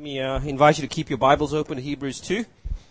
Let me invite you to keep your Bibles open to Hebrews 2.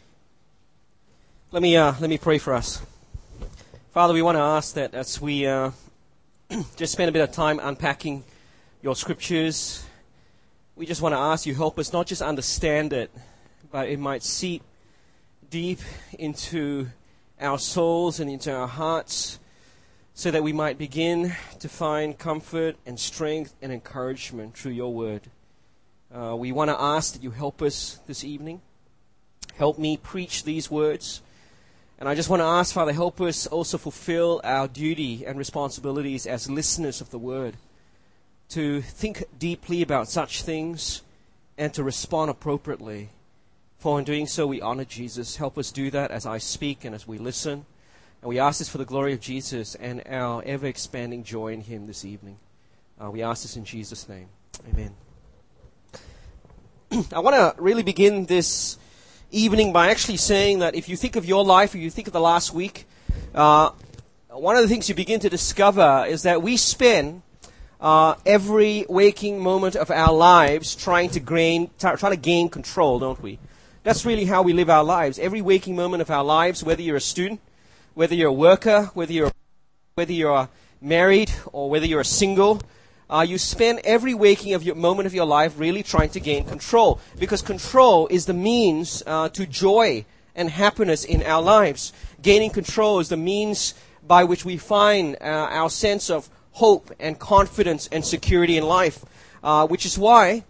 Let me pray for us. Father, we want to ask that as we just spend a bit of time unpacking your scriptures, we just want to ask you help us not just understand it, but it might seep deep into our souls and into our hearts, so that we might begin to find comfort and strength and encouragement through your word. We want to ask that you help us this evening. Help me preach these words. And I just want to ask, Father, help us also fulfill our duty and responsibilities as listeners of the word, to think deeply about such things and to respond appropriately. For in doing so, we honor Jesus. Help us do that as I speak and as we listen. And we ask this for the glory of Jesus and our ever-expanding joy in him this evening. We ask this in Jesus' name. Amen. I want to really begin this evening by actually saying that if you think of your life, or you think of the last week, one of the things you begin to discover is that we spend every waking moment of our lives trying to gain control, don't we? That's really how we live our lives. Every waking moment of our lives, whether you're a student, whether you're a worker, whether you're married, or whether you're a single, you spend every waking of your moment of your life really trying to gain control, because control is the means to joy and happiness in our lives. Gaining control is the means by which we find our sense of hope and confidence and security in life, which is why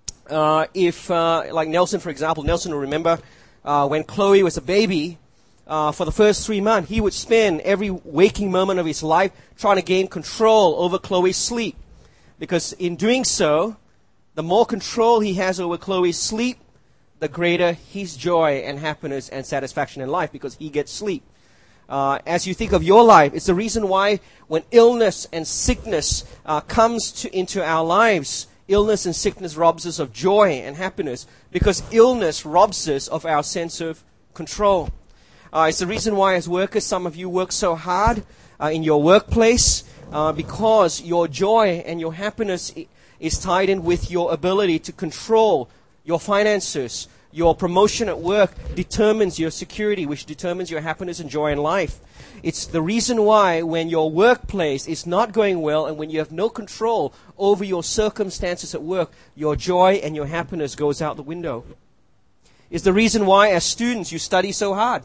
like Nelson, for example, Nelson will remember when Chloe was a baby, for the first 3 months, he would spend every waking moment of his life trying to gain control over Chloe's sleep. Because in doing so, the more control he has over Chloe's sleep, the greater his joy and happiness and satisfaction in life, because he gets sleep. As you think of your life, it's the reason why when illness and sickness comes into our lives, illness and sickness robs us of joy and happiness, because illness robs us of our sense of control. It's the reason why as workers, some of you work so hard in your workplace, because your joy and your happiness is tied in with your ability to control your finances. Your promotion at work determines your security, which determines your happiness and joy in life. It's the reason why when your workplace is not going well and when you have no control over your circumstances at work, your joy and your happiness goes out the window. It's the reason why as students you study so hard,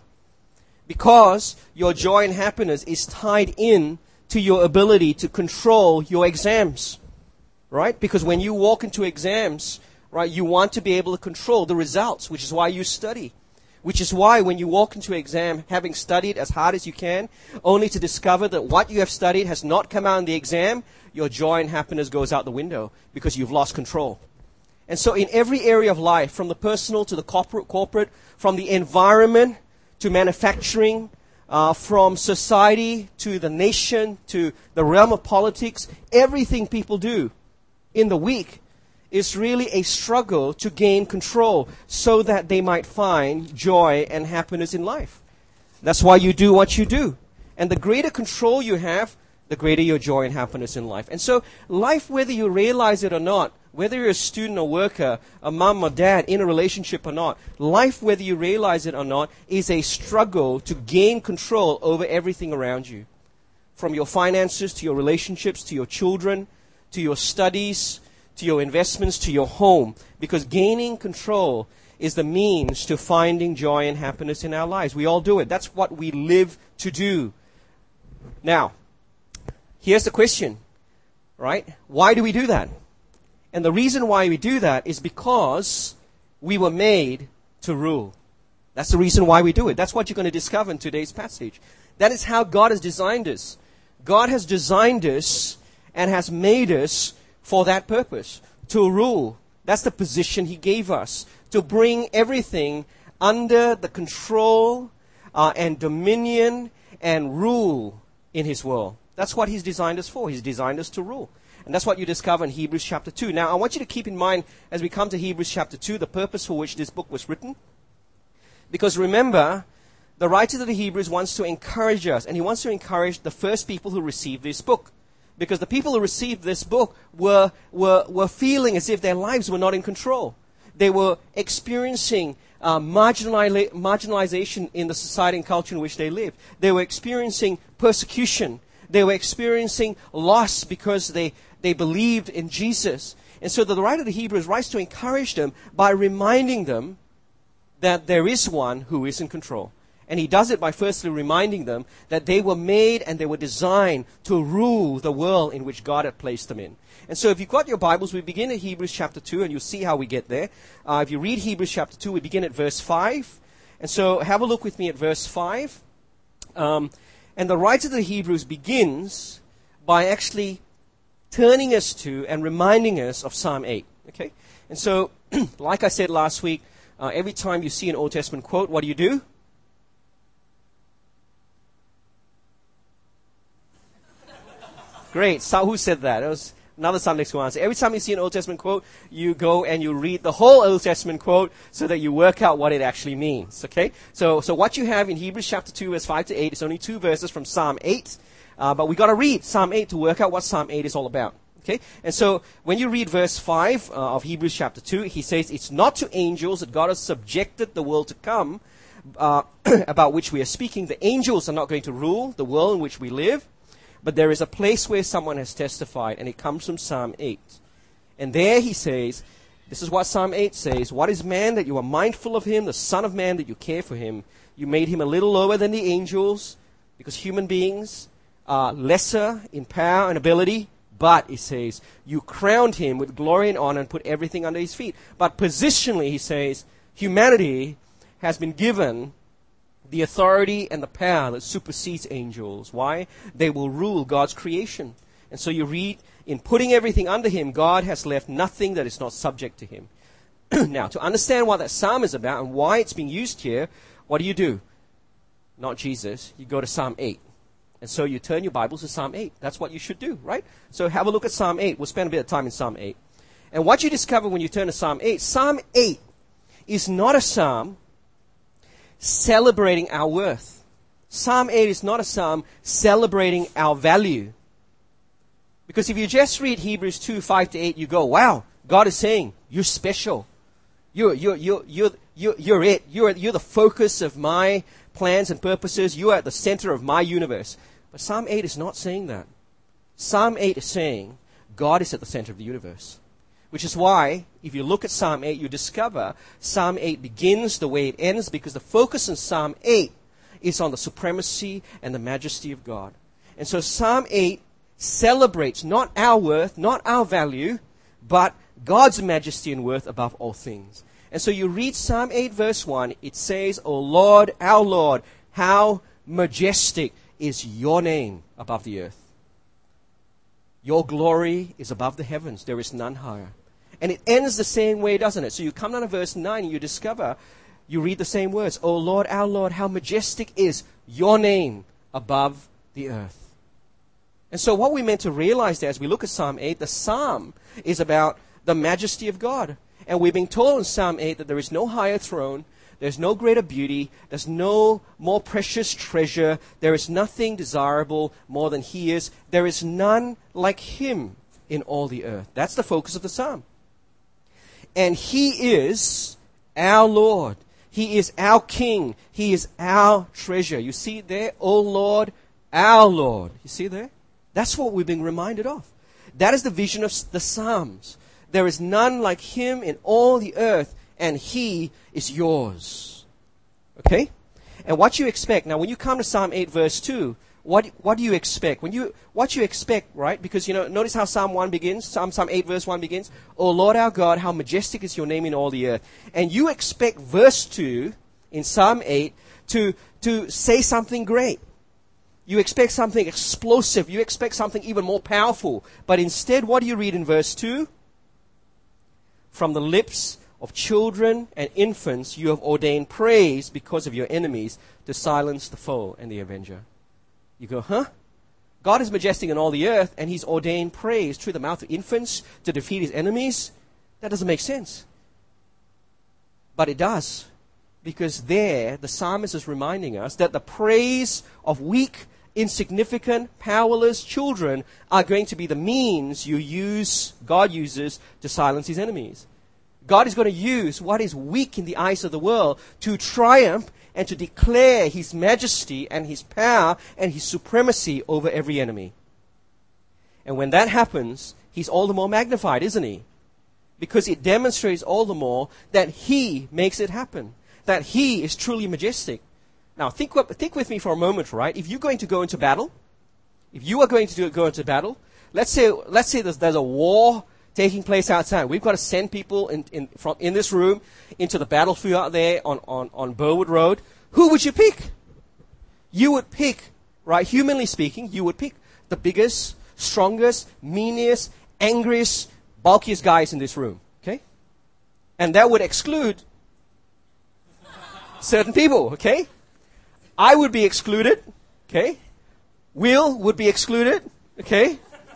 because your joy and happiness is tied in to your ability to control your exams, right? Because when you walk into exams, right, you want to be able to control the results, which is why you study. Which is why when you walk into an exam, having studied as hard as you can, only to discover that what you have studied has not come out in the exam, your joy and happiness goes out the window because you've lost control. And so in every area of life, from the personal to the corporate, from the environment to manufacturing, from society to the nation to the realm of politics, everything people do in the week is really a struggle to gain control so that they might find joy and happiness in life. That's why you do what you do. And the greater control you have, the greater your joy and happiness in life. And so life, whether you realize it or not, whether you're a student or worker, a mom or dad, in a relationship or not, life, whether you realize it or not, is a struggle to gain control over everything around you. From your finances, to your relationships, to your children, to your studies, to your investments, to your home. Because gaining control is the means to finding joy and happiness in our lives. We all do it. That's what we live to do. Now, here's the question, right? Why do we do that? And the reason why we do that is because we were made to rule. That's the reason why we do it. That's what you're going to discover in today's passage. That is how God has designed us. God has designed us and has made us for that purpose, to rule. That's the position he gave us, to bring everything under the control and dominion and rule in his world. That's what he's designed us for. He's designed us to rule. And that's what you discover in Hebrews chapter 2. Now, I want you to keep in mind, as we come to Hebrews chapter 2, the purpose for which this book was written. Because remember, the writer of the Hebrews wants to encourage us, and he wants to encourage the first people who received this book. Because the people who received this book were feeling as if their lives were not in control. They were experiencing marginalization in the society and culture in which they lived. They were experiencing persecution. They were experiencing loss because they believed in Jesus. And so the writer of the Hebrews writes to encourage them by reminding them that there is one who is in control. And he does it by firstly reminding them that they were made and they were designed to rule the world in which God had placed them in. And so if you've got your Bibles, we begin at Hebrews chapter 2, and you'll see how we get there. If you read Hebrews chapter 2, we begin at verse 5. And so have a look with me at verse 5. And the writer of the Hebrews begins by actually turning us to and reminding us of Psalm 8. Okay? And so, like I said last week, every time you see an Old Testament quote, what do? Great. So who said that? It was another Sunday school answer. Every time you see an Old Testament quote, you go and you read the whole Old Testament quote so that you work out what it actually means. Okay? So what you have in Hebrews chapter 2, verse 5 to 8, is only 2 verses from Psalm 8. But we got to read Psalm 8 to work out what Psalm 8 is all about. Okay? And so when you read verse 5 of Hebrews chapter 2, he says, "It's not to angels that God has subjected the world to come, about which we are speaking. The angels are not going to rule the world in which we live. But there is a place where someone has testified, and it comes from Psalm 8. And there he says, this is what Psalm 8 says, "What is man that you are mindful of him, the son of man that you care for him? You made him a little lower than the angels," because human beings are lesser in power and ability. "But," he says, "you crowned him with glory and honor and put everything under his feet." But positionally, he says, humanity has been given the authority and the power that supersedes angels. Why? They will rule God's creation. And so you read, in putting everything under him, God has left nothing that is not subject to him. Now, to understand what that psalm is about and why it's being used here, what do? Not Jesus. You go to Psalm 8. And so you turn your Bibles to Psalm 8. That's what you should do, right? So have a look at Psalm 8. We'll spend a bit of time in Psalm 8. And what you discover when you turn to Psalm 8 is not a psalm celebrating our worth. Psalm 8 is not a psalm celebrating our value. Because if you just read Hebrews 2, 5 to 8, you go, wow, God is saying, you're special. You're it. You're the focus of my plans and purposes. You are at the center of my universe. But Psalm 8 is not saying that. Psalm 8 is saying, God is at the center of the universe. Which is why, if you look at Psalm 8, you discover Psalm 8 begins the way it ends, because the focus in Psalm 8 is on the supremacy and the majesty of God. And so Psalm 8 celebrates not our worth, not our value, but God's majesty and worth above all things. And so you read Psalm 8 verse 1, it says, "O Lord, our Lord, how majestic is your name above the earth. Your glory is above the heavens. There is none higher." And it ends the same way, doesn't it? So you come down to verse 9 and you discover, you read the same words. "O Lord, our Lord, how majestic is your name above the earth." And so what we're meant to realize there as we look at Psalm 8, the psalm is about the majesty of God. And we're being told in Psalm 8 that there is no higher throne, there's no greater beauty, there's no more precious treasure, there is nothing desirable more than he is. There is none like him in all the earth. That's the focus of the psalm. And he is our Lord. He is our King. He is our treasure. You see there, "O Lord, our Lord." You see there? That's what we're being reminded of. That is the vision of the Psalms. There is none like him in all the earth, and he is yours. Okay? And what you expect, now when you come to Psalm 8 verse 2, what do you expect? What you expect, right? Because, notice how Psalm 1 begins, Psalm 8 verse 1 begins, "O Lord our God, how majestic is your name in all the earth." And you expect verse 2 in Psalm 8 to say something great. You expect something explosive. You expect something even more powerful. But instead, what do you read in verse 2? "From the lips of children and infants you have ordained praise because of your enemies, to silence the foe and the avenger." You go, huh? God is majestic in all the earth, and he's ordained praise through the mouth of infants to defeat his enemies? That doesn't make sense. But it does. Because there, the psalmist is reminding us that the praise of weak, insignificant, powerless children are going to be the means God uses to silence his enemies. God is going to use what is weak in the eyes of the world to triumph and to declare His majesty and His power and His supremacy over every enemy. And when that happens, He's all the more magnified, isn't He? Because it demonstrates all the more that He makes it happen, that He is truly majestic. Now, think with me for a moment, right? If you're going to go into battle, if you are going to go into battle, let's say there's a war taking place outside. We've got to send people in this room into the battlefield out there on Burwood Road. Who would you pick? You would pick, right, humanly speaking, you would pick the biggest, strongest, meanest, angriest, bulkiest guys in this room. Okay? And that would exclude certain people. Okay? I would be excluded. Okay? Will would be excluded. Okay?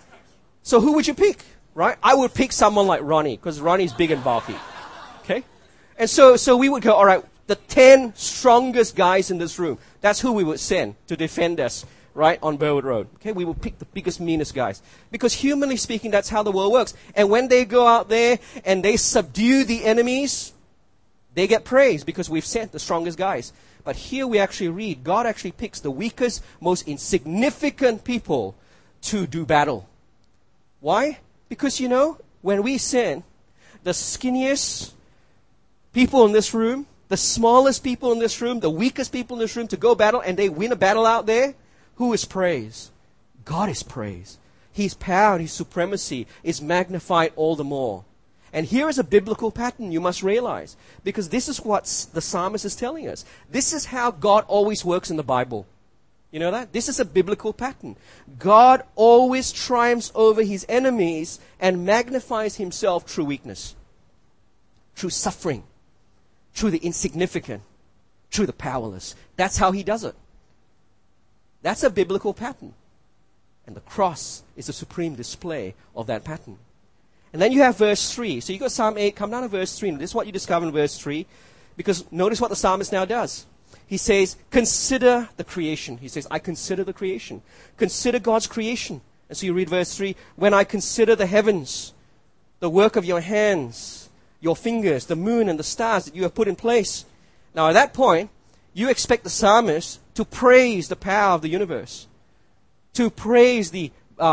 So who would you pick? Right? I would pick someone like Ronnie, because Ronnie's big and bulky. Okay? And so we would go, all right, the 10 strongest guys in this room, that's who we would send to defend us, right, on Burwood Road. Okay? We will pick the biggest, meanest guys. Because humanly speaking, that's how the world works. And when they go out there and they subdue the enemies, they get praise because we've sent the strongest guys. But here we actually read, God actually picks the weakest, most insignificant people to do battle. Why? Because, when we send the skinniest people in this room, the smallest people in this room, the weakest people in this room to go battle, and they win a battle out there, who is praised? God is praised. His power and His supremacy is magnified all the more. And here is a biblical pattern you must realize, because this is what the psalmist is telling us. This is how God always works in the Bible. You know that? This is a biblical pattern. God always triumphs over His enemies and magnifies Himself through weakness, through suffering, through the insignificant, through the powerless. That's how He does it. That's a biblical pattern. And the cross is a supreme display of that pattern. And then you have verse 3. So you got Psalm 8, come down to verse 3. And this is what you discover in verse 3. Because notice what the psalmist now does. He says, consider the creation. He says, I consider the creation. Consider God's creation. And so you read verse 3. When I consider the heavens, the work of your hands, your fingers, the moon and the stars that you have put in place. Now at that point, you expect the psalmist to praise the power of the universe. To praise the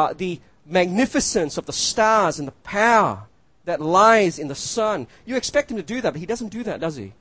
magnificence of the stars and the power that lies in the sun. You expect him to do that, but he doesn't do that, does he?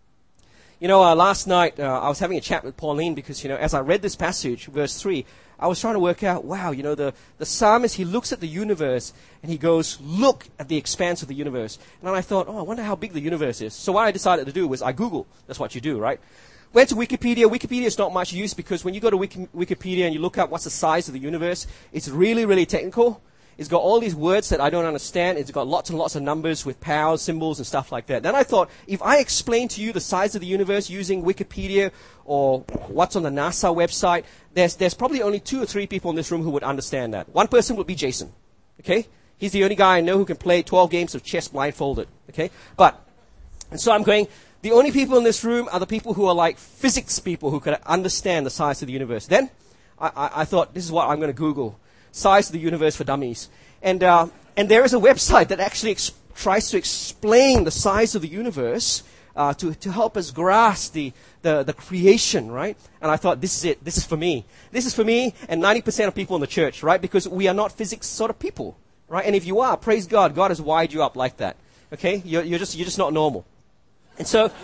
Last night I was having a chat with Pauline because, as I read this passage, verse 3, I was trying to work out, wow, the psalmist, he looks at the universe and he goes, look at the expanse of the universe. And then I thought, I wonder how big the universe is. So what I decided to do was I Googled. That's what you do, right? Went to Wikipedia. Wikipedia is not much use because when you go to Wikipedia and you look up what's the size of the universe, it's really, really technical. It's got all these words that I don't understand. It's got lots and lots of numbers with powers, symbols, and stuff like that. Then I thought, if I explain to you the size of the universe using Wikipedia or what's on the NASA website, there's probably only 2 or 3 people in this room who would understand that. One person would be Jason. Okay? He's the only guy I know who can play 12 games of chess blindfolded. Okay? And so I'm going, the only people in this room are the people who are like physics people who can understand the size of the universe. Then I thought, this is what I'm going to Google. Size of the universe for dummies. And there is a website that actually tries to explain the size of the universe to help us grasp the creation, right? And I thought, this is it. This is for me. This is for me and 90% of people in the church, right? Because we are not physics sort of people, right? And if you are, praise God. God has wired you up like that. Okay? You're just not normal. And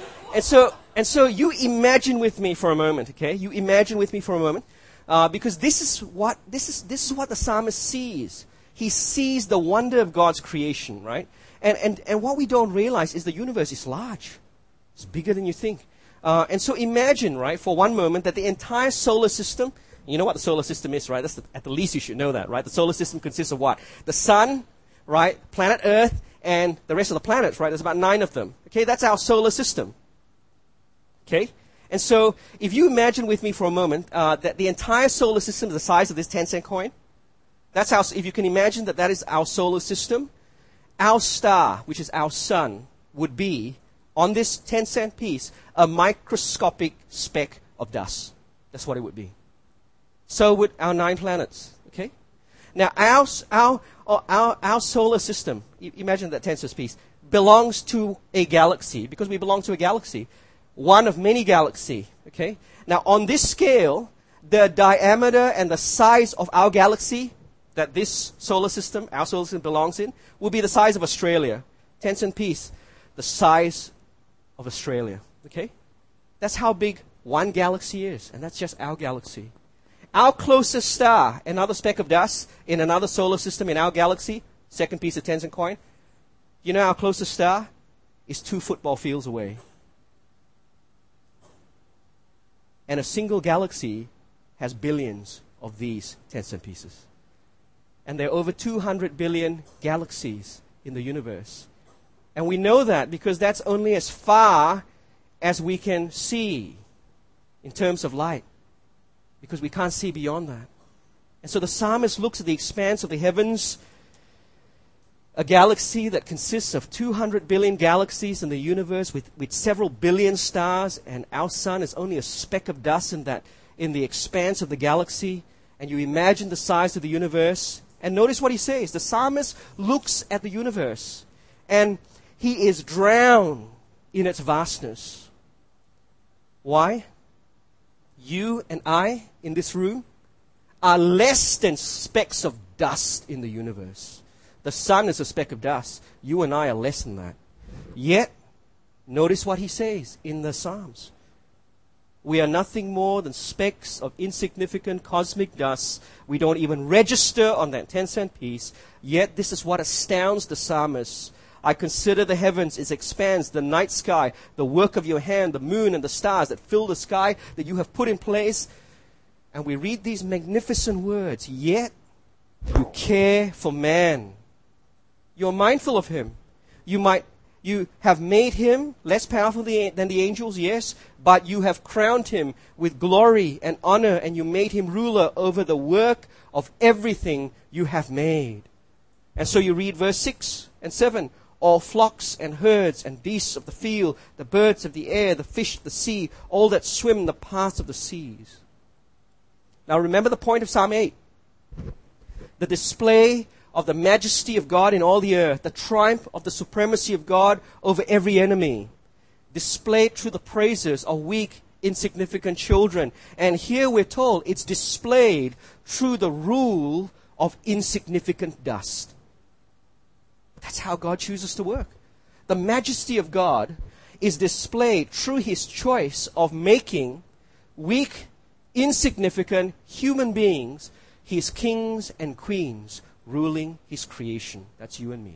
so you imagine with me for a moment, okay? You imagine with me for a moment. Because this is what the psalmist sees. He sees the wonder of God's creation, right? And what we don't realize is the universe is large. It's bigger than you think. And so imagine, right, for one moment that the entire solar system, you know what the solar system is, right? That's at the least you should know that, right? The solar system consists of what? The sun, right? Planet Earth, and the rest of the planets, right? There's about 9 of them. Okay, that's our solar system. Okay? And so, if you imagine with me for a moment that the entire solar system is the size of this 10-cent coin, if you can imagine that is our solar system, our star, which is our sun, would be, on this 10-cent piece, a microscopic speck of dust. That's what it would be. So would our 9 planets. Okay? Now, our solar system, imagine that 10-cent piece, belongs to a galaxy, because we belong to a galaxy, one of many galaxies. Okay? Now, on this scale, the diameter and the size of our galaxy that this solar system, our solar system belongs in, will be the size of Australia. 10 cent piece, the size of Australia. Okay? That's how big one galaxy is, and that's just our galaxy. Our closest star, another speck of dust in another solar system in our galaxy, second piece of 10 cent coin. You know our closest star is 2 football fields away. And a single galaxy has billions of these 10 cent pieces. And there are over 200 billion galaxies in the universe. And we know that because that's only as far as we can see in terms of light. Because we can't see beyond that. And so the psalmist looks at the expanse of the heavens, a galaxy that consists of 200 billion galaxies in the universe with several billion stars, and our sun is only a speck of dust in the expanse of the galaxy. And you imagine the size of the universe. And notice what he says. The psalmist looks at the universe, and he is drowned in its vastness. Why? You and I in this room are less than specks of dust in the universe. The sun is a speck of dust. You and I are less than that. Yet, notice what he says in the Psalms. We are nothing more than specks of insignificant cosmic dust. We don't even register on that 10 cent piece. Yet this is what astounds the psalmist. I consider the heavens, its expanse, the night sky, the work of your hand, the moon and the stars that fill the sky that you have put in place. And we read these magnificent words. Yet you care for man. You're mindful of him. You have made him less powerful than the angels, yes, but you have crowned him with glory and honor, and you made him ruler over the work of everything you have made. And so you read verse 6 and 7. All flocks and herds and beasts of the field, the birds of the air, the fish of the sea, all that swim in the paths of the seas. Now remember the point of Psalm 8. The display of the majesty of God in all the earth, the triumph of the supremacy of God over every enemy, displayed through the praises of weak, insignificant children. And here we're told it's displayed through the rule of insignificant dust. That's how God chooses to work. The majesty of God is displayed through his choice of making weak, insignificant human beings his kings and queens, ruling his creation. That's you and me.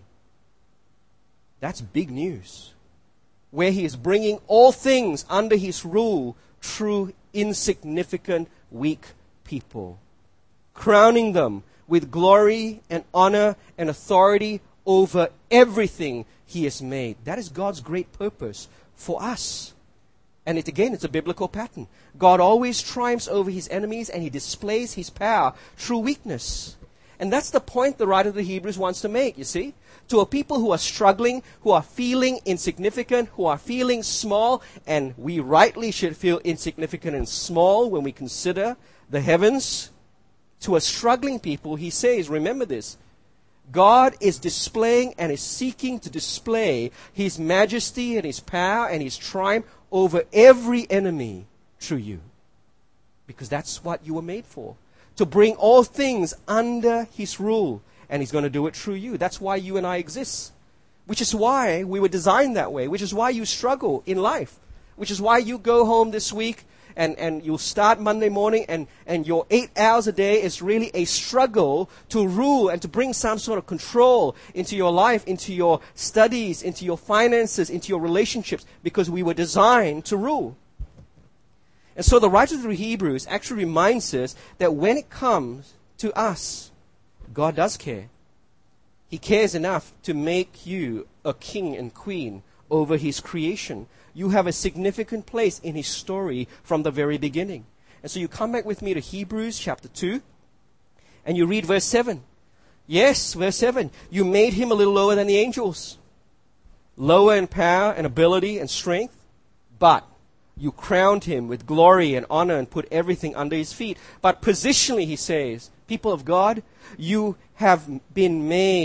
That's big news. Where he is bringing all things under his rule through insignificant, weak people. Crowning them with glory and honor and authority over everything he has made. That is God's great purpose for us. And it's a biblical pattern. God always triumphs over his enemies, and he displays his power through weakness. And that's the point the writer of the Hebrews wants to make, you see. To a people who are struggling, who are feeling insignificant, who are feeling small, and we rightly should feel insignificant and small when we consider the heavens. To a struggling people, he says, remember this, God is displaying and is seeking to display his majesty and his power and his triumph over every enemy through you. Because that's what you were made for. To bring all things under his rule. And he's going to do it through you. That's why you and I exist. Which is why we were designed that way. Which is why you struggle in life. Which is why you go home this week and you'll start Monday morning and your 8 hours a day is really a struggle to rule and to bring some sort of control into your life, into your studies, into your finances, into your relationships. Because we were designed to rule. And so the writer of the Hebrews actually reminds us that when it comes to us, God does care. He cares enough to make you a king and queen over his creation. You have a significant place in his story from the very beginning. And so you come back with me to Hebrews chapter 2, and you read verse 7. Yes, verse 7. You made him a little lower than the angels. Lower in power and ability and strength, but you crowned him with glory and honor and put everything under his feet. But positionally, he says, people of God, you have been made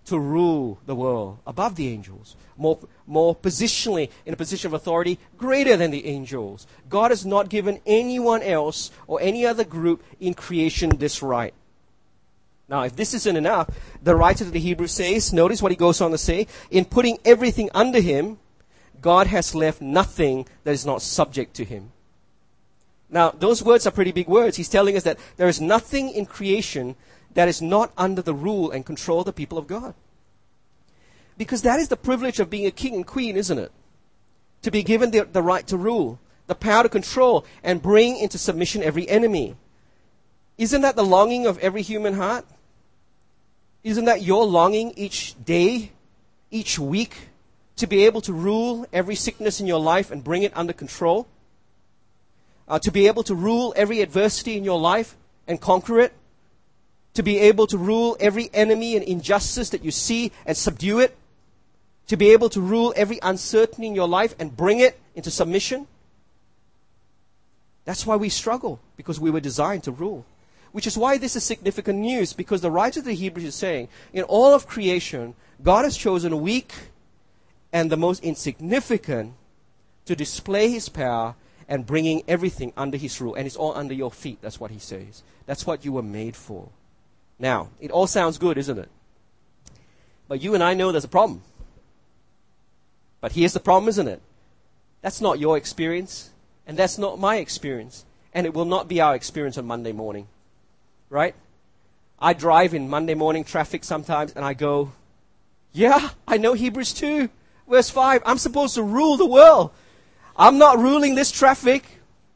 to rule the world above the angels, more positionally in a position of authority greater than the angels. God has not given anyone else or any other group in creation this right. Now, if this isn't enough, the writer to the Hebrews says, notice what he goes on to say, in putting everything under him, God has left nothing that is not subject to him. Now, those words are pretty big words. He's telling us that there is nothing in creation that is not under the rule and control of the people of God. Because that is the privilege of being a king and queen, isn't it? To be given the right to rule, the power to control, and bring into submission every enemy. Isn't that the longing of every human heart? Isn't that your longing each day, each week, to be able to rule every sickness in your life and bring it under control? To be able to rule every adversity in your life and conquer it? To be able to rule every enemy and injustice that you see and subdue it? To be able to rule every uncertainty in your life and bring it into submission? That's why we struggle, because we were designed to rule. Which is why this is significant news, because the writer of the Hebrews is saying, in all of creation, God has chosen a weak and the most insignificant to display his power and bringing everything under his rule. And it's all under your feet, that's what he says. That's what you were made for. Now, it all sounds good, isn't it? But you and I know there's a problem. But here's the problem, isn't it? That's not your experience, and that's not my experience. And it will not be our experience on Monday morning. Right? I drive in Monday morning traffic sometimes, and I go, yeah, I know Hebrews 2, verse 5. I'm supposed to rule the world. I'm not ruling this traffic.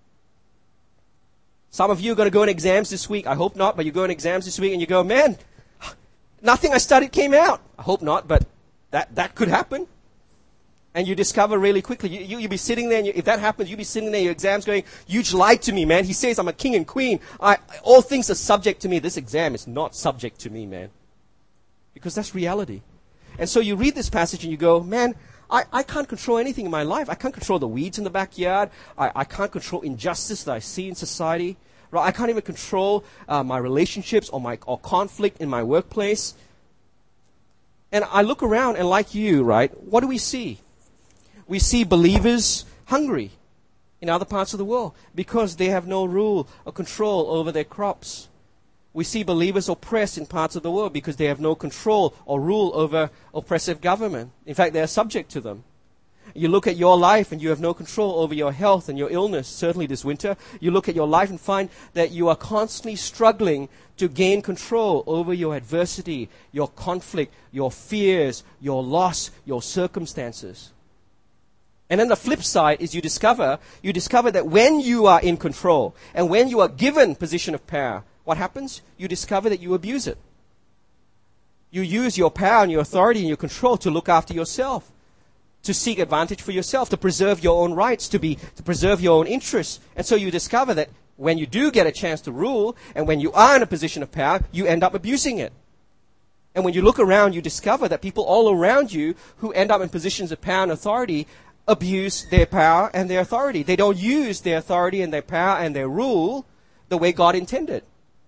Some of you are going to go in exams this week. I hope not, but you go in exams this week and you go, man, nothing I studied came out. I hope not, but that could happen. And you discover really quickly, you'll be sitting there, and if that happens, you'll be sitting there, your exams going, you lied to me, man. He says I'm a king and queen. All things are subject to me. This exam is not subject to me, man. Because that's reality. And so you read this passage and you go, man, I can't control anything in my life. I can't control the weeds in the backyard. I can't control injustice that I see in society. Right? I can't even control my relationships or conflict in my workplace. And I look around, and like you, right, what do we see? We see believers hungry in other parts of the world because they have no rule or control over their crops. We see believers oppressed in parts of the world because they have no control or rule over oppressive government. In fact, they are subject to them. You look at your life and you have no control over your health and your illness, certainly this winter. You look at your life and find that you are constantly struggling to gain control over your adversity, your conflict, your fears, your loss, your circumstances. And then the flip side is you discover that when you are in control and when you are given position of power, what happens? You discover that you abuse it. You use your power and your authority and your control to look after yourself, to seek advantage for yourself, to preserve your own rights, to preserve your own interests. And so you discover that when you do get a chance to rule and when you are in a position of power, you end up abusing it. And when you look around, you discover that people all around you who end up in positions of power and authority abuse their power and their authority. They don't use their authority and their power and their rule the way God intended.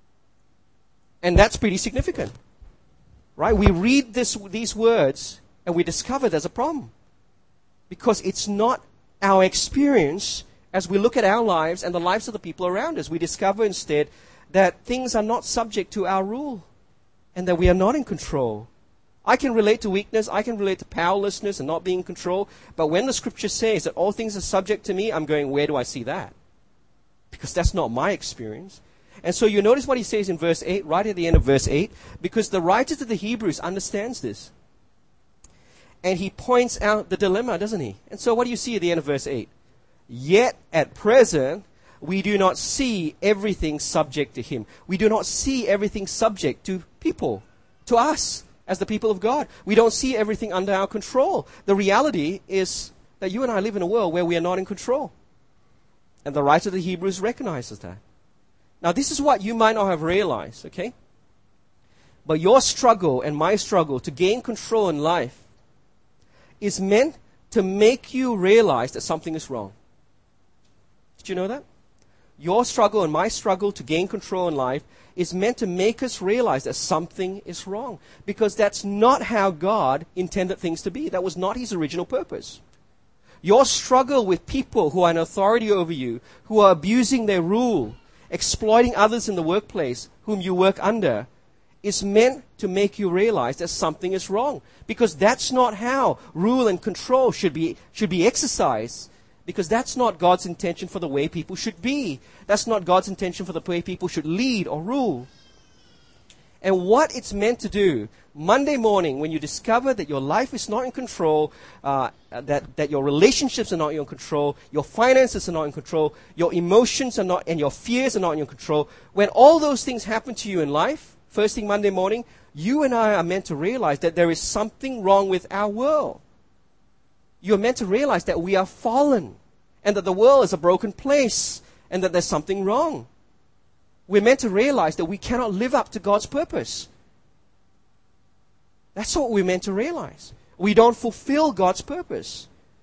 And that's pretty significant. Right? We read these words and we discover there's a problem. Because it's not our experience as we look at our lives and the lives of the people around us. We discover instead that things are not subject to our rule and that we are not in control. I can relate to weakness, I can relate to powerlessness and not being in control, but when the scripture says that all things are subject to me, I'm going, where do I see that? Because that's not my experience. And so you notice what he says in verse 8, right at the end of verse 8, because the writer to the Hebrews understands this. And he points out the dilemma, doesn't he? And so what do you see at the end of verse 8? Yet at present, we do not see everything subject to him. We do not see everything subject to people, to us as the people of God. We don't see everything under our control. The reality is that you and I live in a world where we are not in control. And the writer of the Hebrews recognizes that. Now, this is what you might not have realized, okay? But your struggle and my struggle to gain control in life is meant to make you realize that something is wrong. Did you know that? your struggle and my struggle to gain control in life is meant to make us realize that something is wrong. Because that's not how God intended things to be. That was not His original purpose. Your struggle with people who are in authority over you, who are abusing their rule, exploiting others in the workplace whom you work under, is meant to make you realize that something is wrong. Because that's not how rule and control should be exercised. Because that's not God's intention for the way people should be. That's not God's intention for the way people should lead or rule. And what it's meant to do, Monday morning, when you discover that your life is not in control, that your relationships are not in control, your finances are not in control, your emotions are not, and your fears are not in control, when all those things happen to you in life, first thing Monday morning, you and I are meant to realize that there is something wrong with our world. You're meant to realize that we are fallen, and that the world is a broken place, and that there's something wrong. We're meant to realize that we cannot live up to God's purpose. That's what we're meant to realize. We don't fulfill God's purpose.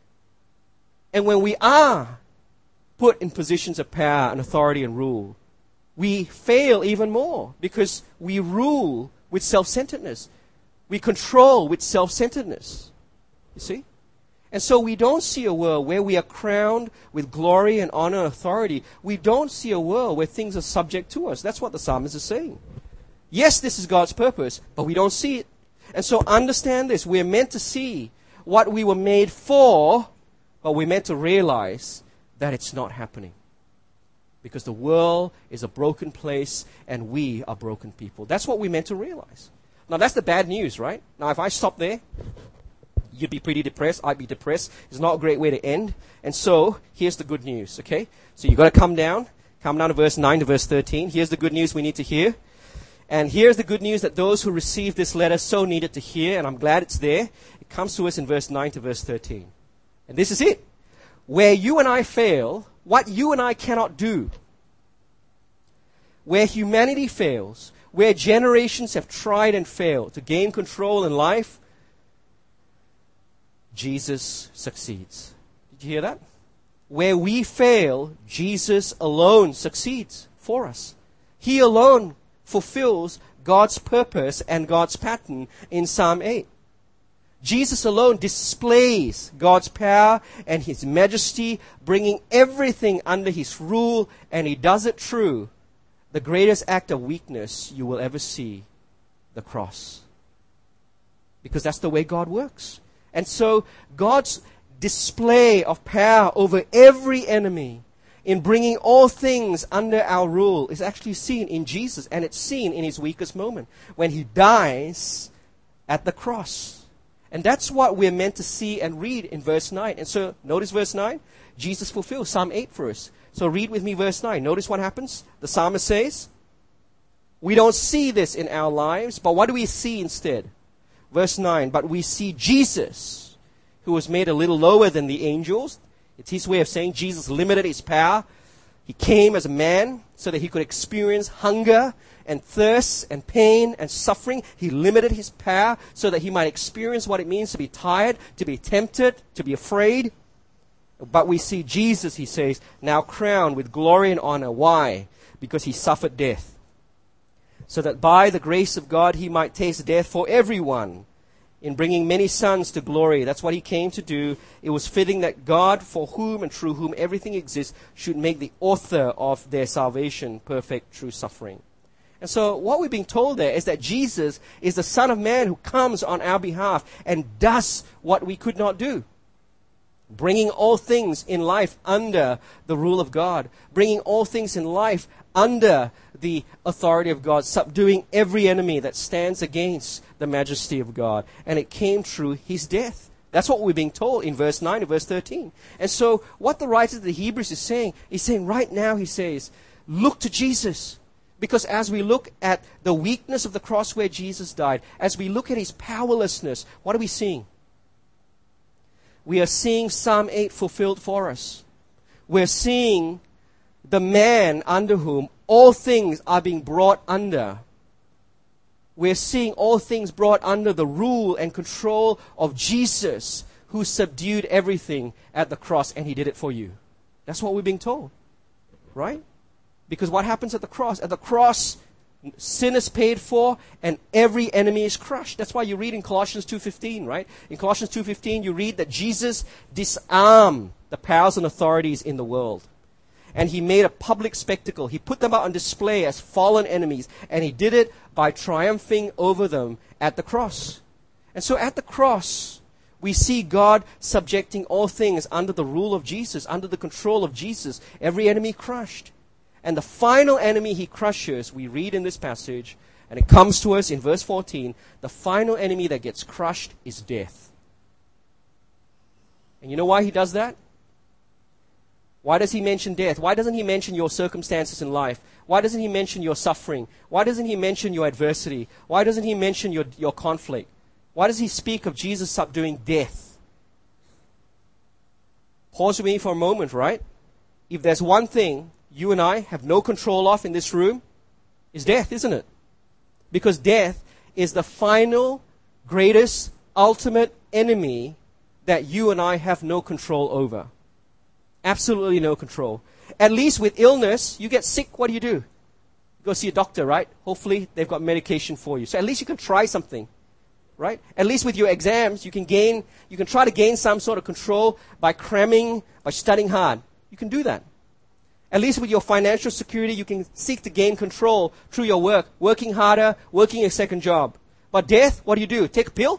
And when we are put in positions of power and authority and rule, we fail even more because we rule with self-centeredness. We control with self-centeredness. You see? And so we don't see a world where we are crowned with glory and honor and authority. We don't see a world where things are subject to us. That's what the psalmist is saying. Yes, this is God's purpose, but we don't see it. And so understand this. We're meant to see what we were made for, but we're meant to realize that it's not happening. Because the world is a broken place and we are broken people. That's what we're meant to realize. Now that's the bad news, right? Now if I stop there, you'd be pretty depressed. I'd be depressed. It's not a great way to end. And so, here's the good news, okay? So you've got to come down to verse 9 to verse 13. Here's the good news we need to hear. And here's the good news that those who received this letter so needed to hear, and I'm glad it's there. It comes to us in verse 9 to verse 13. And this is it. Where you and I fail, what you and I cannot do, where humanity fails, where generations have tried and failed to gain control in life, Jesus succeeds. Did you hear that? Where we fail, Jesus alone succeeds for us. He alone fulfills God's purpose and God's pattern in Psalm 8. Jesus alone displays God's power and His majesty, bringing everything under His rule, and He does it through the greatest act of weakness you will ever see, the cross. Because that's the way God works. And so God's display of power over every enemy in bringing all things under our rule is actually seen in Jesus, and it's seen in His weakest moment when He dies at the cross. And that's what we're meant to see and read in verse 9. And so notice verse 9. Jesus fulfills Psalm 8 for us. So read with me verse 9. Notice what happens. The psalmist says, we don't see this in our lives, but what do we see instead? Verse 9, but we see Jesus, who was made a little lower than the angels. It's His way of saying Jesus limited His power. He came as a man so that He could experience hunger and thirst and pain and suffering. He limited His power so that He might experience what it means to be tired, to be tempted, to be afraid. But we see Jesus, He says, now crowned with glory and honor. Why? Because He suffered death, so that by the grace of God He might taste death for everyone, in bringing many sons to glory. That's what He came to do. It was fitting that God, for whom and through whom everything exists, should make the author of their salvation perfect through suffering. And so what we're being told there is that Jesus is the Son of Man who comes on our behalf and does what we could not do. Bringing all things in life under the rule of God. Bringing all things in life under the authority of God. Subduing every enemy that stands against the majesty of God. And it came through His death. That's what we're being told in verse 9 to verse 13. And so what the writer of the Hebrews is saying right now, he says, look to Jesus. Because as we look at the weakness of the cross where Jesus died, as we look at His powerlessness, what are we seeing? We are seeing Psalm 8 fulfilled for us. We're seeing the man under whom all things are being brought under. We're seeing all things brought under the rule and control of Jesus, who subdued everything at the cross, and He did it for you. That's what we're being told, right? Because what happens at the cross? At the cross, sin is paid for and every enemy is crushed. That's why you read in Colossians 2:15, right? In Colossians 2:15, you read that Jesus disarmed the powers and authorities in the world. And he made a public spectacle. He put them out on display as fallen enemies. And he did it by triumphing over them at the cross. And so at the cross, we see God subjecting all things under the rule of Jesus, under the control of Jesus. Every enemy crushed. And the final enemy he crushes, we read in this passage, and it comes to us in verse 14, the final enemy that gets crushed is death. And you know why he does that? Why does he mention death? Why doesn't he mention your circumstances in life? Why doesn't he mention your suffering? Why doesn't he mention your adversity? Why doesn't he mention your conflict? Why does he speak of Jesus subduing death? Pause with me for a moment, right? If there's one thing you and I have no control of in this room, is death, isn't it? Because death is the final, greatest, ultimate enemy that you and I have no control over. Absolutely no control. At least with illness, you get sick, what do? You go see a doctor, right? Hopefully they've got medication for you. So at least you can try something, right? At least with your exams, you can try to gain some sort of control by cramming, by studying hard. You can do that. At least with your financial security, you can seek to gain control through your work, working harder, working a second job. But death, what do? Take a pill?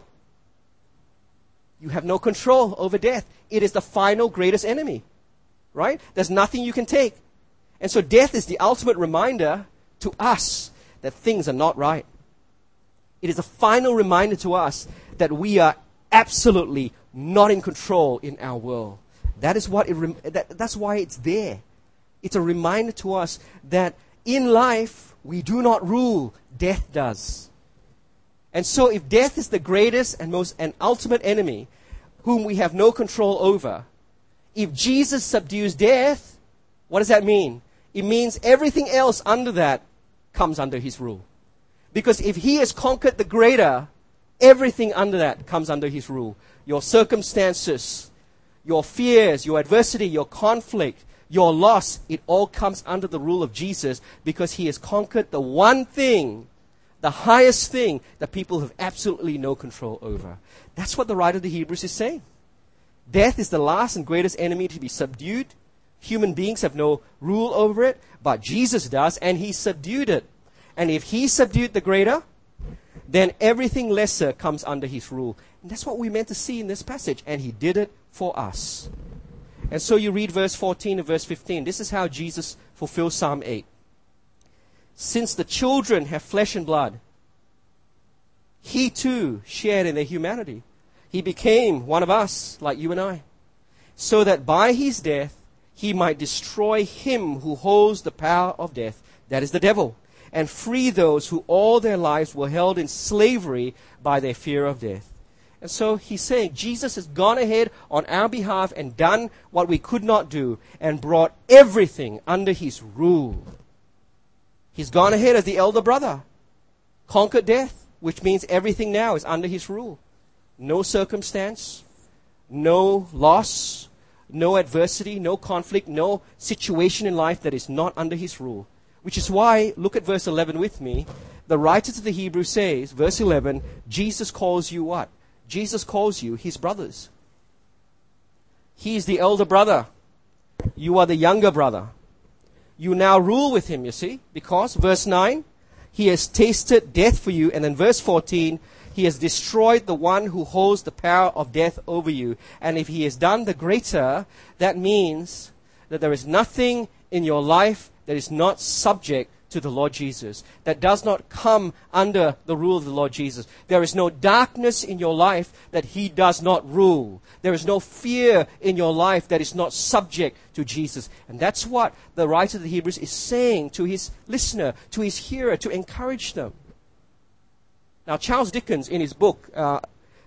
You have no control over death. It is the final greatest enemy, right? There's nothing you can take. And so death is the ultimate reminder to us that things are not right. It is a final reminder to us that we are absolutely not in control in our world. That's why it's there. It's a reminder to us that in life, we do not rule, death does. And so if death is the greatest and ultimate enemy whom we have no control over, if Jesus subdues death, what does that mean? It means everything else under that comes under his rule. Because if he has conquered the greater, everything under that comes under his rule. Your circumstances, your fears, your adversity, your conflict, your loss, it all comes under the rule of Jesus because he has conquered the one thing, the highest thing that people have absolutely no control over. That's what the writer of the Hebrews is saying. Death is the last and greatest enemy to be subdued. Human beings have no rule over it, but Jesus does, and he subdued it. And if he subdued the greater, then everything lesser comes under his rule. And that's what we meant to see in this passage. And he did it for us. And so you read verse 14 and verse 15. This is how Jesus fulfills Psalm 8. Since the children have flesh and blood, he too shared in their humanity. He became one of us, like you and I, so that by his death he might destroy him who holds the power of death, that is the devil, and free those who all their lives were held in slavery by their fear of death. And so he's saying Jesus has gone ahead on our behalf and done what we could not do and brought everything under his rule. He's gone ahead as the elder brother, conquered death, which means everything now is under his rule. No circumstance, no loss, no adversity, no conflict, no situation in life that is not under his rule. Which is why, look at verse 11 with me. The writer to the Hebrews says, verse 11, Jesus calls you what? Jesus calls you his brothers. He is the elder brother. You are the younger brother. You now rule with him, you see, because, verse 9, he has tasted death for you. And then verse 14, he has destroyed the one who holds the power of death over you. And if he has done the greater, that means that there is nothing in your life that is not subject to the Lord Jesus, that does not come under the rule of the Lord Jesus. There is no darkness in your life that he does not rule. There is no fear in your life that is not subject to Jesus. And that's what the writer of the Hebrews is saying to his listener, to his hearer, to encourage them. Now, Charles Dickens, in his book, A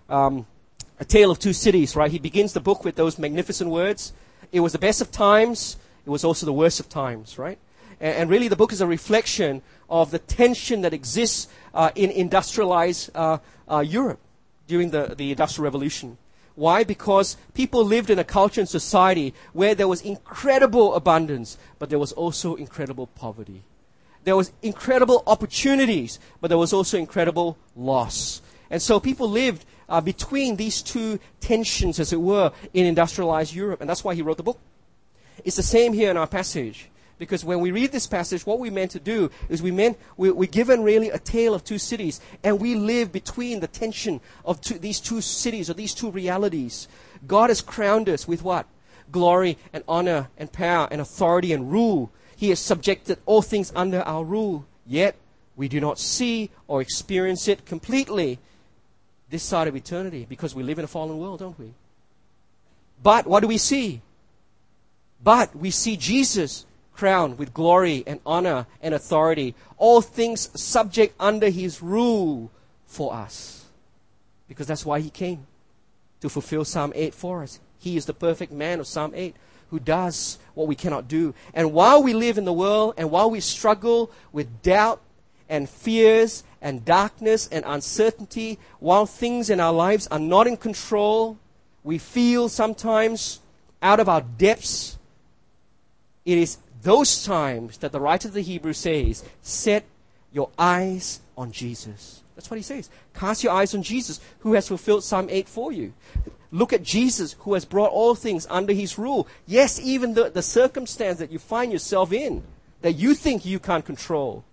Tale of Two Cities, right, he begins the book with those magnificent words. It was the best of times. It was also the worst of times, right? And really the book is a reflection of the tension that exists in industrialized Europe during the Industrial Revolution. Why? Because people lived in a culture and society where there was incredible abundance, but there was also incredible poverty. There was incredible opportunities, but there was also incredible loss. And so people lived between these two tensions, as it were, in industrialized Europe. And that's why he wrote the book. It's the same here in our passage. Because when we read this passage, what we meant to do is we're given really a tale of two cities, and we live between the tension of these two cities, or these two realities. God has crowned us with what? Glory and honor and power and authority and rule. He has subjected all things under our rule. Yet, we do not see or experience it completely this side of eternity, because we live in a fallen world, don't we? But what do we see? But we see Jesus crowned with glory and honor and authority, all things subject under his rule for us. Because that's why he came, to fulfill Psalm 8 for us. He is the perfect man of Psalm 8, who does what we cannot do. And while we live in the world, and while we struggle with doubt and fears and darkness and uncertainty, while things in our lives are not in control, we feel sometimes out of our depths, it is those times that the writer of the Hebrews says, set your eyes on Jesus. That's what he says. Cast your eyes on Jesus, who has fulfilled Psalm 8 for you. Look at Jesus, who has brought all things under his rule. Yes, even the circumstance that you find yourself in, that you think you can't control,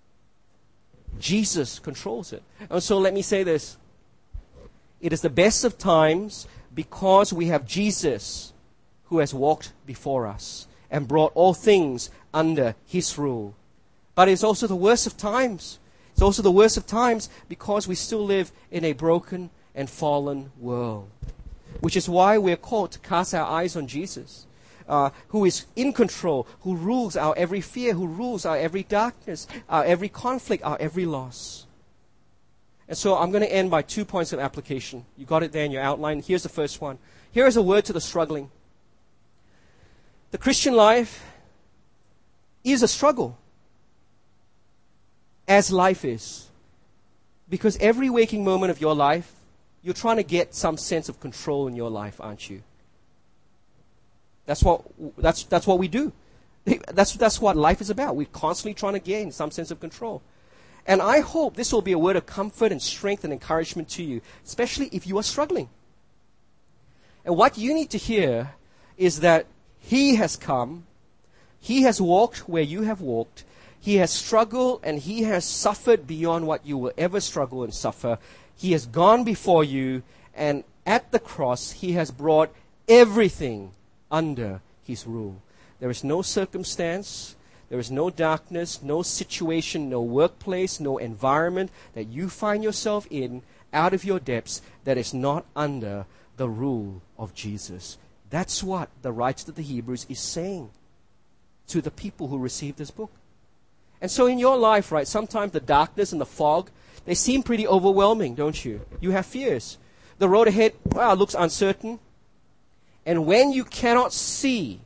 Jesus controls it. And so let me say this. It is the best of times because we have Jesus, who has walked before us and brought all things under his rule. But it's also the worst of times. It's also the worst of times because we still live in a broken and fallen world. Which is why we're called to cast our eyes on Jesus, who is in control, who rules our every fear, who rules our every darkness, our every conflict, our every loss. And so I'm going to end by 2 points of application. You got it there in your outline. Here's the first one. Here is a word to the struggling. The Christian life is a struggle, as life is. Because every waking moment of your life, you're trying to get some sense of control in your life, aren't you? That's what we do. That's what life is about. We're constantly trying to gain some sense of control. And I hope this will be a word of comfort and strength and encouragement to you, especially if you are struggling. And what you need to hear is that he has come, he has walked where you have walked, he has struggled and he has suffered beyond what you will ever struggle and suffer. He has gone before you, and at the cross, he has brought everything under his rule. There is no circumstance, there is no darkness, no situation, no workplace, no environment that you find yourself in out of your depths that is not under the rule of Jesus. That's what the writer of the Hebrews is saying to the people who received this book. And so in your life, right, sometimes the darkness and the fog, they seem pretty overwhelming, don't you? You have fears. The road ahead, looks uncertain. And when you cannot see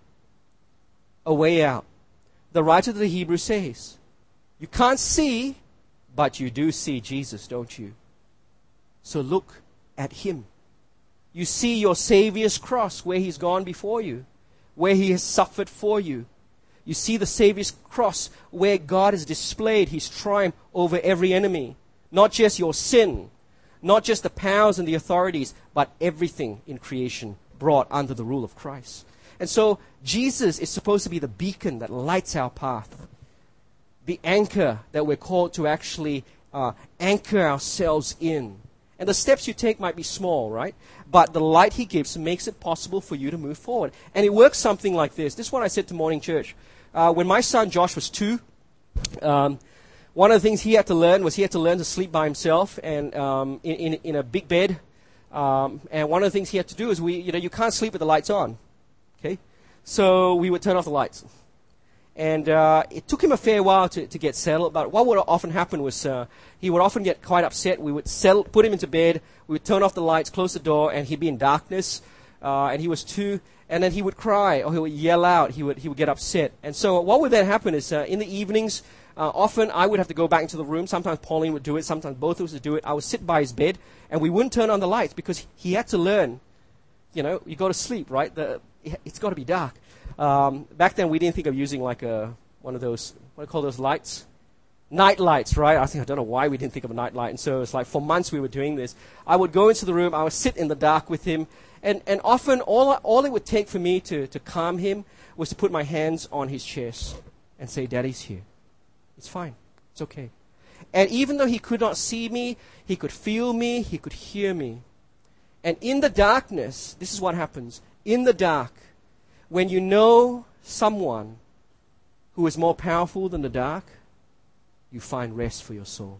a way out, the writer of the Hebrews says, you can't see, but you do see Jesus, don't you? So look at him. You see your Savior's cross, where he's gone before you, where he has suffered for you. You see the Savior's cross, where God has displayed his triumph over every enemy. Not just your sin, not just the powers and the authorities, but everything in creation brought under the rule of Christ. And so Jesus is supposed to be the beacon that lights our path, the anchor that we're called to actually anchor ourselves in. And the steps you take might be small, right? But the light he gives makes it possible for you to move forward. And it works something like this. This is what I said to Morning Church. When my son Josh was 2, one of the things he had to learn was he had to learn to sleep by himself and in a big bed. And one of the things he had to do is you can't sleep with the lights on. Okay? So we would turn off the lights. And it took him a fair while to get settled. But what would often happen was he would often get quite upset. We would put him into bed. We would turn off the lights, close the door, and he'd be in darkness. And he was 2. And then he would cry or he would yell out. He would get upset. And so what would then happen is in the evenings, often I would have to go back into the room. Sometimes Pauline would do it. Sometimes both of us would do it. I would sit by his bed, and we wouldn't turn on the lights because he had to learn you go to sleep, right? It's got to be dark. Back then, we didn't think of using like one of those, what do you call those lights? Night lights, right? I don't know why we didn't think of a night light. And so it's like for months we were doing this. I would go into the room, I would sit in the dark with him, and often all it would take for me to calm him was to put my hands on his chest and say, Daddy's here. It's fine. It's okay. And even though he could not see me, he could feel me, he could hear me. And in the darkness, this is what happens. In the dark, when you know someone who is more powerful than the dark, you find rest for your soul.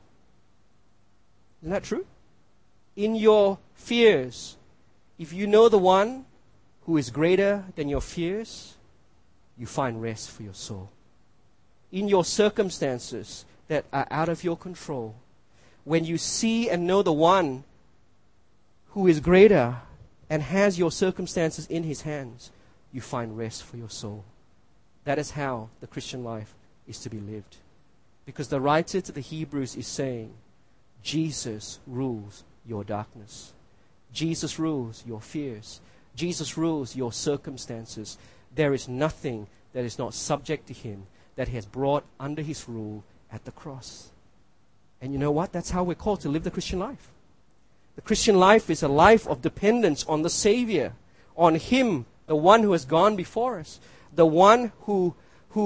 Isn't that true? In your fears, if you know the one who is greater than your fears, you find rest for your soul. In your circumstances that are out of your control, when you see and know the one who is greater and has your circumstances in his hands, you find rest for your soul. That is how the Christian life is to be lived. Because the writer to the Hebrews is saying, Jesus rules your darkness. Jesus rules your fears. Jesus rules your circumstances. There is nothing that is not subject to him that he has brought under his rule at the cross. And you know what? That's how we're called to live the Christian life. The Christian life is a life of dependence on the Savior, on him, the one who has gone before us, the one whom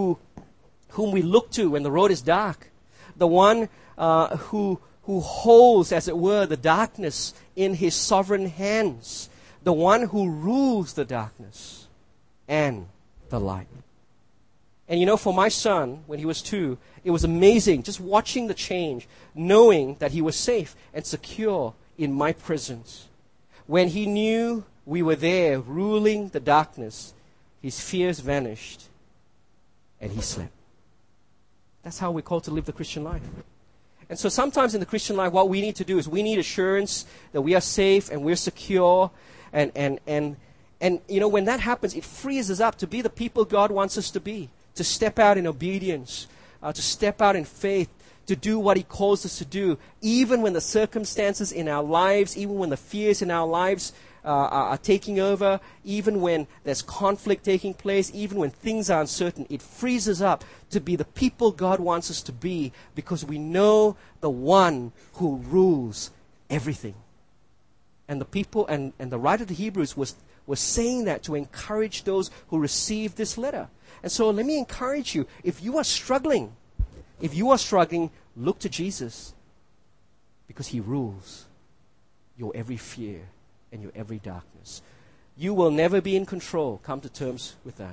we look to when the road is dark, the one who holds, as it were, the darkness in his sovereign hands, the one who rules the darkness and the light. And for my son, when he was 2, it was amazing just watching the change, knowing that he was safe and secure in my presence. When he knew we were there ruling the darkness, his fears vanished and he slept. That's how we're called to live the Christian life. And so sometimes in the Christian life, what we need to do is we need assurance that we are safe and we're secure. And when that happens, it frees us up to be the people God wants us to be, to step out in obedience, to step out in faith, to do what he calls us to do, even when the circumstances in our lives, even when the fears in our lives are taking over, even when there's conflict taking place, even when things are uncertain. It frees us up to be the people God wants us to be because we know the one who rules everything. And the people and the writer of the Hebrews was saying that to encourage those who received this letter. And so let me encourage you, if you are struggling, look to Jesus because he rules your every fear and your every darkness. You will never be in control. Come to terms with that.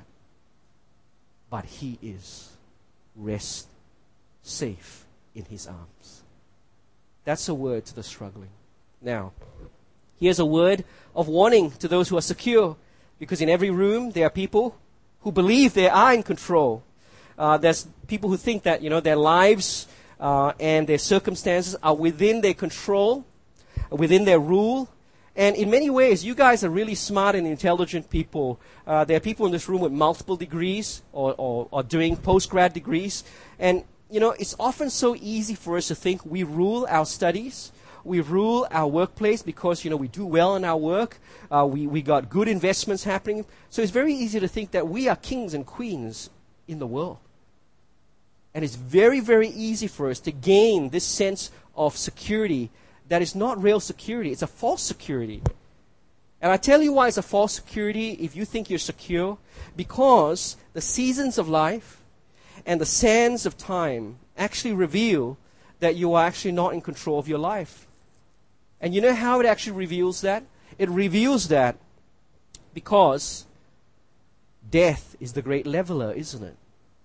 But he is. Rest safe in his arms. That's a word to the struggling. Now, here's a word of warning to those who are secure, because in every room there are people who believe they are in control. There's people who think that their lives and their circumstances are within their control, within their rule. And in many ways, you guys are really smart and intelligent people. There are people in this room with multiple degrees or doing post-grad degrees. And, it's often so easy for us to think we rule our studies. We rule our workplace because, we do well in our work. We got good investments happening. So it's very easy to think that we are kings and queens in the world. And it's very, very easy for us to gain this sense of security that is not real security. It's a false security. And I tell you why it's a false security if you think you're secure. Because the seasons of life and the sands of time actually reveal that you are actually not in control of your life. And you know how it actually reveals that? It reveals that because death is the great leveler, isn't it?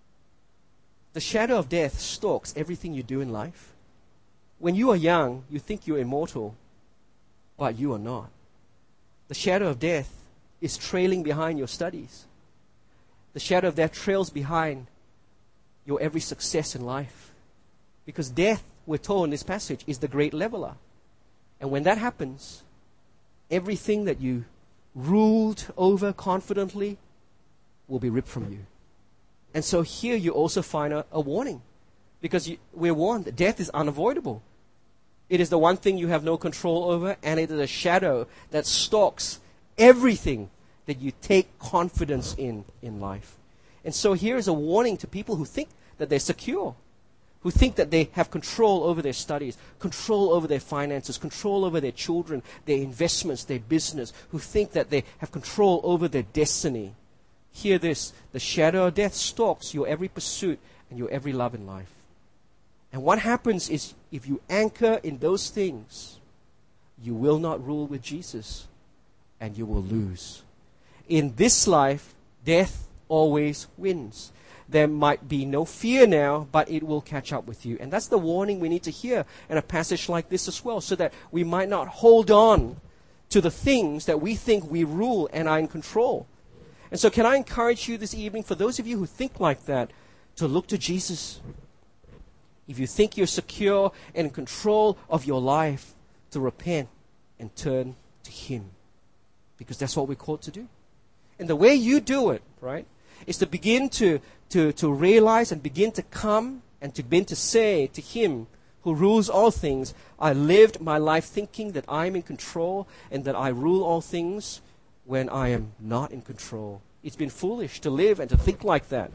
The shadow of death stalks everything you do in life. When you are young, you think you're immortal, but you are not. The shadow of death is trailing behind your studies. The shadow of death trails behind your every success in life. Because death, we're told in this passage, is the great leveler. And when that happens, everything that you ruled over confidently will be ripped from you. And so here you also find a warning. Because we're warned that death is unavoidable. It is the one thing you have no control over, and it is a shadow that stalks everything that you take confidence in life. And so here is a warning to people who think that they're secure, who think that they have control over their studies, control over their finances, control over their children, their investments, their business, who think that they have control over their destiny. Hear this: the shadow of death stalks your every pursuit and your every love in life. And what happens is, if you anchor in those things, you will not rule with Jesus, and you will lose. In this life, death always wins. There might be no fear now, but it will catch up with you. And that's the warning we need to hear in a passage like this as well, so that we might not hold on to the things that we think we rule and are in control. And so can I encourage you this evening, for those of you who think like that, to look to Jesus. If you think you're secure and in control of your life, to repent and turn to Him. Because that's what we're called to do. And the way you do it, right, is to begin to realize and begin to come and to begin to say to Him who rules all things, I lived my life thinking that I'm in control and that I rule all things when I am not in control. It's been foolish to live and to think like that.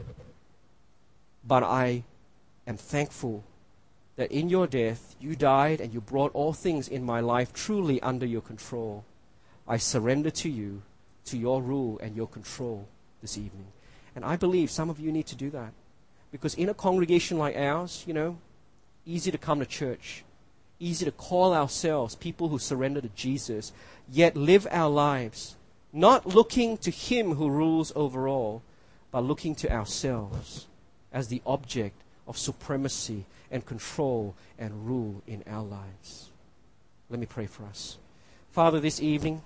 But I am thankful that in your death you died and you brought all things in my life truly under your control. I surrender to you, to your rule and your control this evening. And I believe some of you need to do that. Because in a congregation like ours, easy to come to church, easy to call ourselves people who surrender to Jesus, yet live our lives not looking to Him who rules over all, but looking to ourselves as the object of supremacy and control and rule in our lives. Let me pray for us. Father, this evening,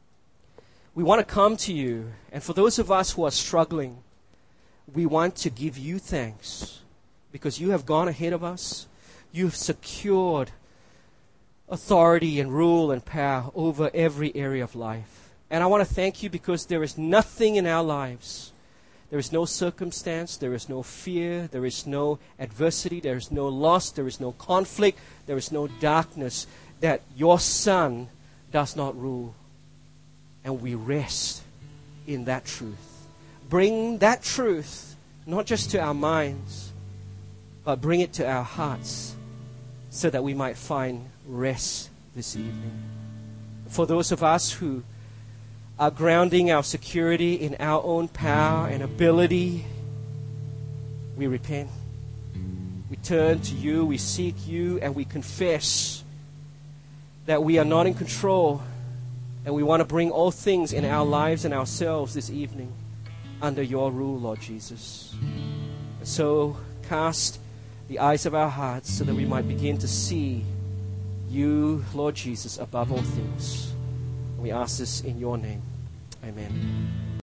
we want to come to you, and for those of us who are struggling, we want to give you thanks because you have gone ahead of us. You've secured authority and rule and power over every area of life. And I want to thank you because there is nothing in our lives. There is no circumstance, there is no fear, there is no adversity, there is no loss, there is no conflict, there is no darkness that your Son does not rule. And we rest in that truth. Bring that truth not just to our minds, but bring it to our hearts so that we might find rest this evening. For those of us who are grounding our security in our own power and ability, we repent. We turn to you, we seek you, and we confess that we are not in control, and we want to bring all things in our lives and ourselves this evening under your rule, Lord Jesus. And so cast the eyes of our hearts so that we might begin to see you, Lord Jesus, above all things. We ask this in your name. Amen.